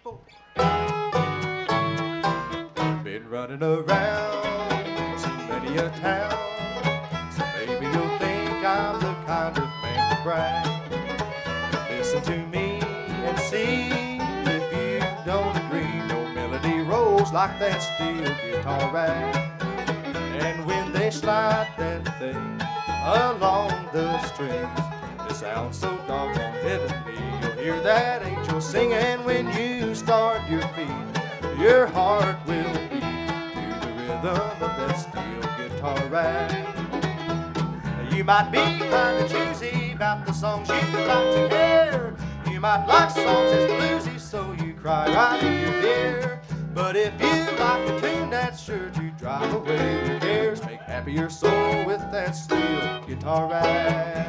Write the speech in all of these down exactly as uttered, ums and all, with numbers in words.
four. Been running around, seen many a town, so maybe you'll think I'm the kind of man to brag. Listen to me and see if you don't agree. No melody rolls like that steel guitar rag. And when they slide that thing along the strings, it sounds so doggone heavenly. You'll hear that angel singing when you start your feet. Your heart will beat to the rhythm of that steel guitar rag. You might be kind of choosy about the songs you like to hear. You might like songs that's bluesy, so you cry right in your beer. But if you like a tune that's sure to drive away your cares, make happy your soul with that steel guitar rag.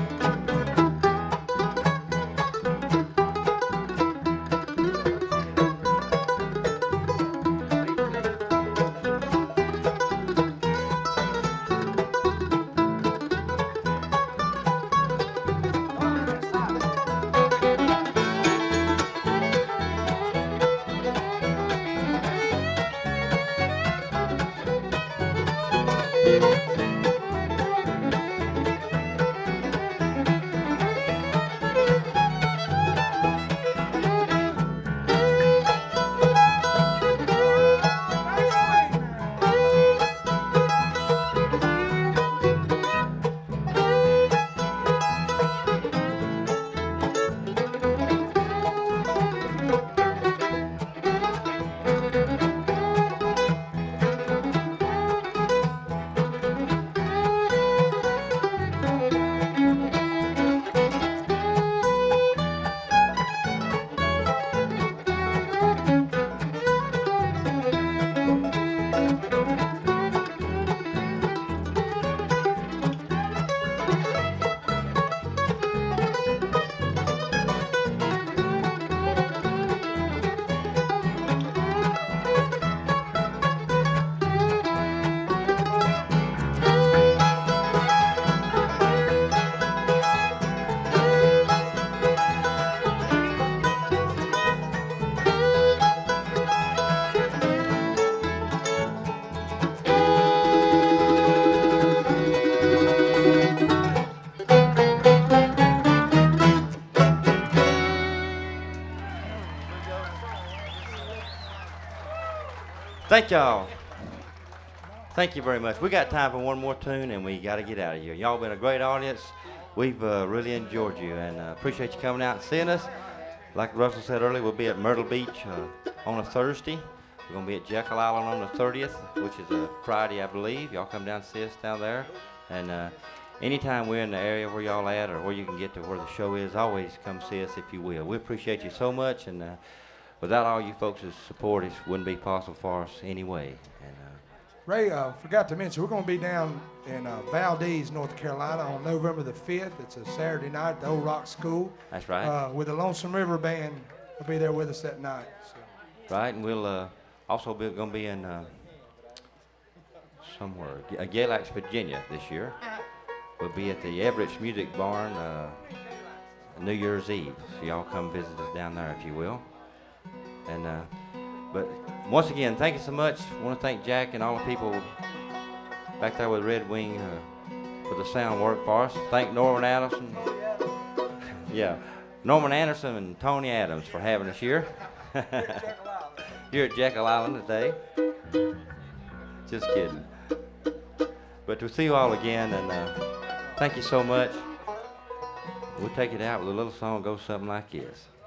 Thank y'all. Thank you very much. We got time for one more tune, and we got to get out of here. Y'all been a great audience. We've uh, really enjoyed you, and uh, appreciate you coming out and seeing us. Like Russell said earlier, we'll be at Myrtle Beach uh, on a Thursday. We're going to be at Jekyll Island on the thirtieth, which is a Friday, I believe. Y'all come down and see us down there. And uh, anytime we're in the area where y'all at or where you can get to where the show is, always come see us if you will. We appreciate you so much, and uh, without all you folks' support, it wouldn't be possible for us anyway. And, uh, Ray, uh, forgot to mention, we're going to be down in uh, Valdez, North Carolina on November the fifth. It's a Saturday night at the Old Rock School. That's right. Uh, with the Lonesome River Band will be there with us that night. So. Right, and we'll uh, also be going to be in uh, somewhere, uh, Galax, Virginia this year. We'll be at the Everett's Music Barn uh, New Year's Eve. So y'all come visit us down there if you will. And uh, but once again, thank you so much. I want to thank Jack and all the people back there with Red Wing uh, for the sound work for us. Thank Norman Anderson. Yeah, Norman Anderson and Tony Adams for having us here. You're at Jekyll Island today. Just kidding. But to see you all again, and uh, thank you so much. We'll take it out with a little song that goes something like this.